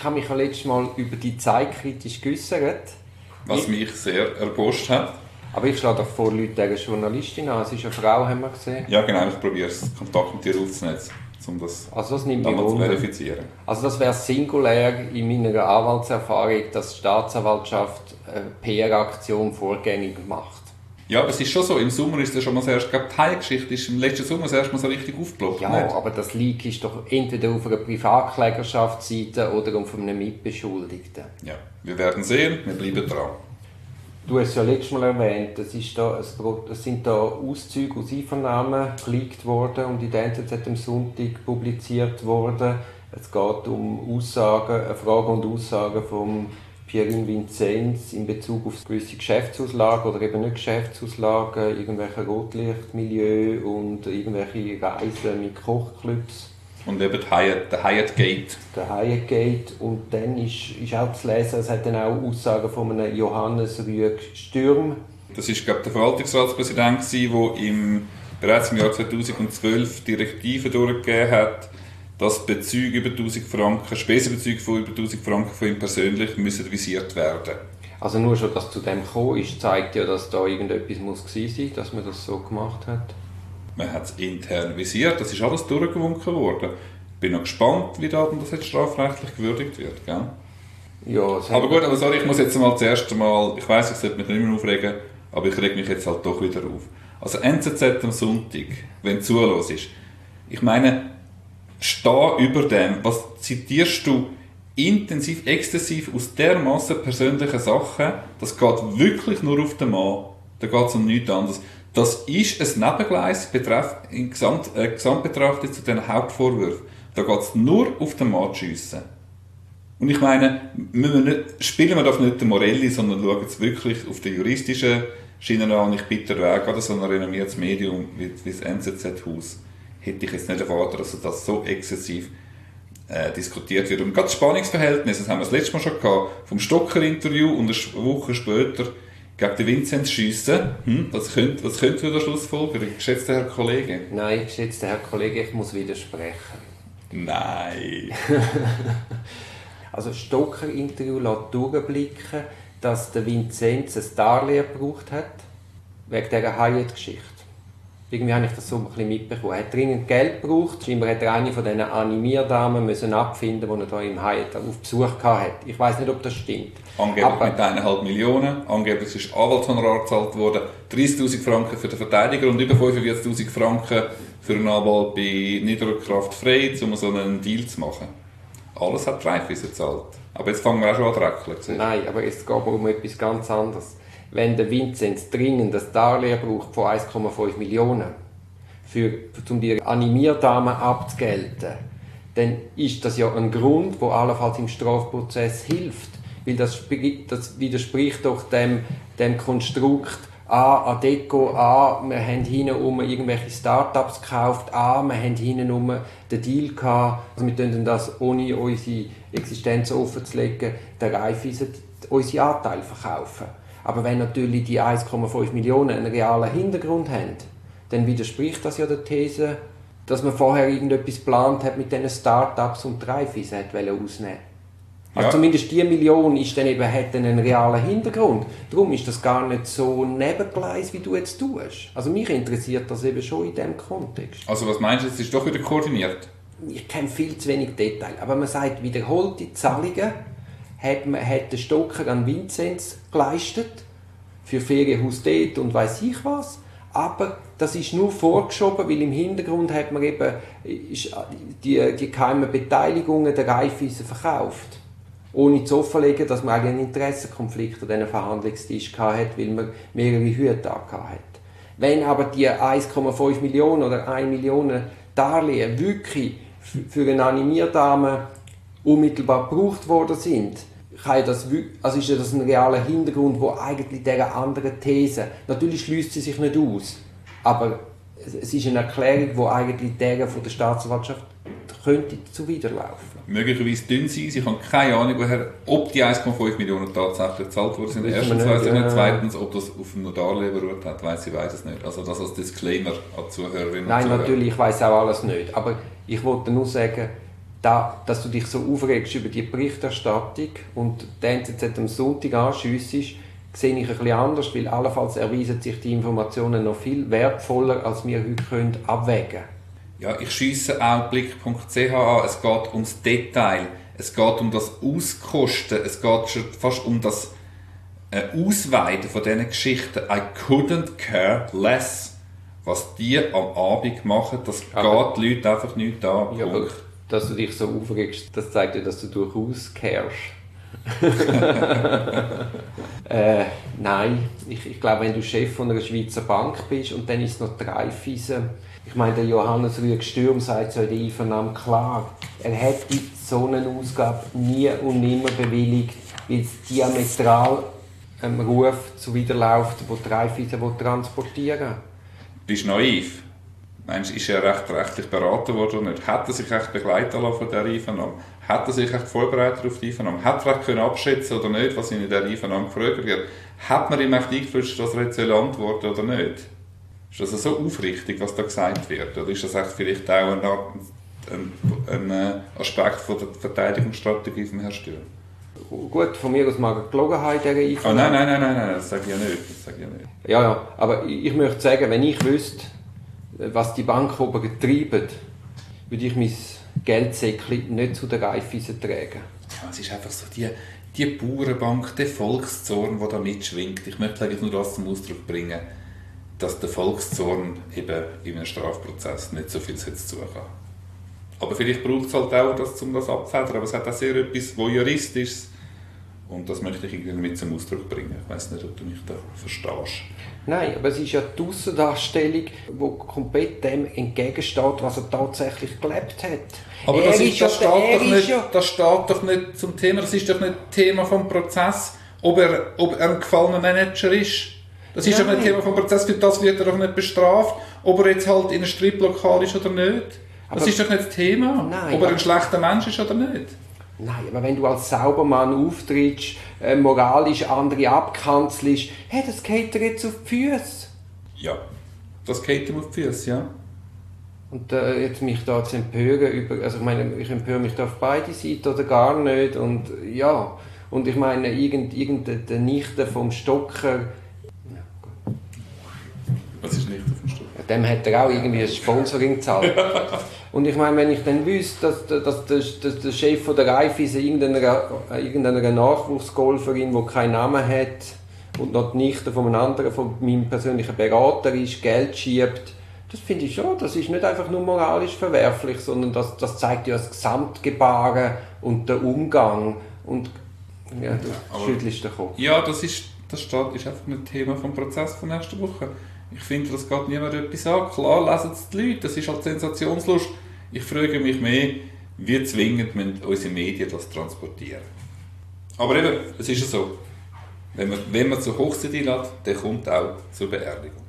habe mich ja letztes Mal über die Zeit kritisch geäussert. Was mich sehr erbost hat. Aber ich schlage doch vor, Leute eine Journalistin an. Sie ist eine Frau, haben wir gesehen. Ja, genau. Ich probiere es, Kontakt mit dir aufzunehmen, um das zu verifizieren. Also das wäre singulär in meiner Anwaltserfahrung, dass die Staatsanwaltschaft eine PR-Aktion vorgängig macht. Ja, aber es ist schon so, im Sommer ist das schon mal das erste, ich glaube, die Hai-Geschichte ist im letzten Sommer das erste Mal so richtig aufgeploppt. Ja, nicht? aber das Leak ist doch entweder auf einer Privatklägerschaftsseite oder auf einem Mitbeschuldigten. Ja, wir werden sehen, wir bleiben dran. Du hast es ja letztes Mal erwähnt, es sind da Auszüge aus Einvernahmen geleakt worden und in der NZZ am Sonntag publiziert worden. Es geht um Aussagen, Fragen und Aussagen von Pierin Vinzenz in Bezug auf gewisse Geschäftsauslagen oder eben nicht Geschäftsauslagen, irgendwelche Rotlichtmilieu und irgendwelche Reisen mit Kochclubs. Und eben der Hyatt Gate. Der Hyatt Gate. Und dann ist auch zu lesen, es hat dann auch Aussagen von einem Johannes Rüegg-Stürm. Das war, glaube ich, der Verwaltungsratspräsident, der bereits im Jahr 2012 Direktiven durchgegeben hat, dass Bezüge über 1000 Franken, Spesenbezüge von über 1000 Franken von ihm persönlich müssen visiert werden. Also nur schon, dass zu dem gekommen ist, zeigt ja, dass da irgendetwas muss gewesen sein, dass man das so gemacht hat. Man hat es intern visiert, das ist alles durchgewunken worden. Ich bin noch gespannt, wie das jetzt strafrechtlich gewürdigt wird. Gell? Ja, aber gut, aber sorry, ich muss jetzt mal zuerst einmal, ich weiss, ich sollte mich nicht mehr aufregen, aber ich reg mich jetzt halt doch wieder auf. Also NZZ am Sonntag, wenn du zuhörst, ich meine, steh über dem, was zitierst du intensiv, exzessiv aus dermassen persönlichen Sachen, das geht wirklich nur auf den Mann, da geht es um nichts anderes. Das ist ein Nebengleis in Gesamtbetrachtung zu den Hauptvorwürfen. Da geht es nur auf den Mann zu schiessen. Und ich meine, spielen wir doch nicht den Morelli, sondern schauen jetzt wirklich auf die juristische Schiene an. Ich bitte Weg, gerade so ein renommiertes Medium wie das NZZ-Haus, hätte ich jetzt nicht erwartet, dass das so exzessiv diskutiert wird. Und gerade das Spannungsverhältnis, das haben wir das letzte Mal schon gehabt, vom Stocker-Interview und eine Woche später gegen den Vinzenz schiessen. Was könnte für der Schlussfolgerung, geschätzter Herr Kollege? Nein, geschätzter Herr Kollege, ich muss widersprechen. Nein. Also Stocker-Interview lässt durchblicken, dass der Vinzenz ein Darlehen gebraucht hat, wegen dieser Hyatt-Geschichte. Irgendwie habe ich das so ein bisschen mitbekommen. Er hat dringend Geld gebraucht, scheinbar hat er eine von diesen Animierdamen müssen abfinden, die er da im Hyatt auf Besuch hatte. Ich weiss nicht, ob das stimmt. Angeblich mit 1,5 Millionen. Angeblich ist Anwaltshonorar gezahlt worden. 30'000 Franken für den Verteidiger und über 45'000 Franken für einen Anwalt bei Niederkraft frei, um so einen Deal zu machen. Alles hat Raiffeisen gezahlt. Aber jetzt fangen wir auch schon an zu räckeln. Nein, aber es geht um etwas ganz anderes. Wenn der Vinzenz dringend das Darlehen braucht von 1,5 Millionen, um die Animierdamen abzugelten, dann ist das ja ein Grund, der allenfalls im Strafprozess hilft. Weil das widerspricht doch dem Konstrukt, wir haben hintenrum irgendwelche Start-ups gekauft, wir haben hintenrum den Deal gehabt, also wir können das, ohne unsere Existenz offenzulegen, der Raiffeisen unsere Anteile verkaufen. Aber wenn natürlich die 1,5 Millionen einen realen Hintergrund haben, dann widerspricht das ja der These, dass man vorher irgendetwas geplant hat mit diesen Start-ups und die Raiffeisen ausnehmen. Also zumindest die Million ist dann hat einen realen Hintergrund. Darum ist das gar nicht so Nebengleis, wie du jetzt tust. Also mich interessiert das eben schon in diesem Kontext. Also was meinst du, es ist doch wieder koordiniert? Ich kenne viel zu wenig Details, aber man sagt, wiederholte Zahlungen hat der Stocker an Vinzenz geleistet, für Ferienhaus dort und weiss ich was. Aber das ist nur vorgeschoben, weil im Hintergrund hat man eben die geheimen Beteiligungen der Raiffeisen verkauft. Ohne zu offenlegen, dass man einen Interessenkonflikt an diesen Verhandlungstisch hatte, weil man mehrere Hüte hatte. Wenn aber die 1,5 Millionen oder 1 Million Darlehen wirklich für eine Animierdame unmittelbar gebraucht worden sind, ist das ein realer Hintergrund, der eigentlich dieser anderen These, natürlich schließt sie sich nicht aus, aber es ist eine Erklärung, die eigentlich der von der Staatsanwaltschaft könnte zuwiderlaufen. Möglicherweise dünn sein. Ich habe keine Ahnung, ob die 1,5 Millionen tatsächlich gezahlt worden sind. Erstens weiss ich nicht. Zweitens, ob das auf einem Darlehen beruht hat, weiss es nicht. Also das als Disclaimer an Zuhörerinnen und Nein, Zuhörer. natürlich, ich weiss auch alles nicht. Aber ich wollte nur sagen, dass du dich so aufregst über die Berichterstattung und die NZZ am Sonntag anschiessest, sehe ich ein bisschen anders, weil allenfalls erweisen sich die Informationen noch viel wertvoller, als wir heute können abwägen können. Ja, ich schiesse auch blick.ch an. Es geht ums Detail. Es geht um das Auskosten. Es geht schon fast um das Ausweiten von diesen Geschichten. I couldn't care less. Was die am Abend machen, das geht die Leute einfach nicht an. Ja, aber dass du dich so aufregst, das zeigt ja, dass du durchaus cares. Nein, ich glaube, wenn du Chef von einer Schweizer Bank bist und dann ist es noch die Raiffeisen. Ich meine, der Johannes Rüegg-Stürm sagt so in der Einvernahme klar, er hätte so eine Ausgabe nie und nimmer bewilligt, weil es diametral einem Ruf zuwiderläuft, den die Raiffeisen transportieren will. Bist du naiv? Meinst du, ist er rechtlich beraten worden oder nicht? Hat er sich echt begleiten lassen von dieser Einvernahme? Hat er sich echt vorbereitet auf die Einvernahme? Hat er vielleicht abschätzen oder nicht, was in dieser Einvernahme gefragt wird? Hat man ihm echt eingeflüstert, dass er jetzt antworten soll oder nicht? Ist das so aufrichtig, was da gesagt wird? Oder ist das echt vielleicht auch ein Aspekt von der Verteidigungsstrategie von Herrn Stürm? Gut, von mir aus mag er gelogen haben in dieser Einvernahme. Nein, das sage ich ja nicht. Ja, aber ich möchte sagen, wenn ich wüsste, was die Bank oben treibt, würde ich mein Geldsäckchen nicht zu der Raiffeisen tragen. Ja, es ist einfach so die Bauernbank, der Volkszorn, der da mitschwingt. Ich möchte eigentlich nur das zum Ausdruck bringen, dass der Volkszorn eben in einem Strafprozess nicht so viel zugehen. Aber vielleicht braucht es halt auch das, um das abzufedern. Aber es hat auch sehr etwas Voyeuristisches. Und das möchte ich irgendwie mit zum Ausdruck bringen. Ich weiss nicht, ob du mich da verstehst. Nein, aber es ist ja die Aussendarstellung, die komplett dem entgegensteht, was er tatsächlich gelebt hat. Aber das steht doch nicht zum Thema. Das ist doch nicht Thema vom Prozess, ob er ein gefallener Manager ist. Das ist doch nicht Thema vom Prozess, für das wird er doch nicht bestraft. Ob er jetzt halt in einem Striplokal ist oder nicht. Das ist doch nicht das Thema. Nein, ob er ein schlechter Mensch ist oder nicht. Nein, aber wenn du als Saubermann auftrittst, moralisch andere abkanzelst, hey, das geht dir jetzt auf die Füße. Ja, das geht ihm auf die Füße, ja. Und jetzt mich da zu empören über, also ich meine, ich empöre mich da auf beide Seiten oder gar nicht und ja, und ich meine, irgendeine Nichte vom Stocker. Was ist Nichte vom Stocker? Dem hat er auch irgendwie ein Sponsoring gezahlt. Und ich meine, wenn ich dann wüsste, dass der Chef von der Raiffeisen irgendeiner Nachwuchsgolferin, die keinen Namen hat und noch die Nichte von einem anderen, von meinem persönlichen Berater ist, Geld schiebt, das finde ich schon, das ist nicht einfach nur moralisch verwerflich, sondern das zeigt ja das Gesamtgebaren und den Umgang. Und ja, du schüttelst den Kopf. Ja, das ist einfach ein Thema vom Prozess von nächster Woche. Ich finde, das geht niemand etwas an. Klar lesen es die Leute, das ist halt Sensationslust. Ich frage mich mehr, wie zwingend müssen unsere Medien das transportieren. Aber eben, es ist ja so. Wenn man zur Hochzeit einlädt, dann kommt auch zur Beerdigung.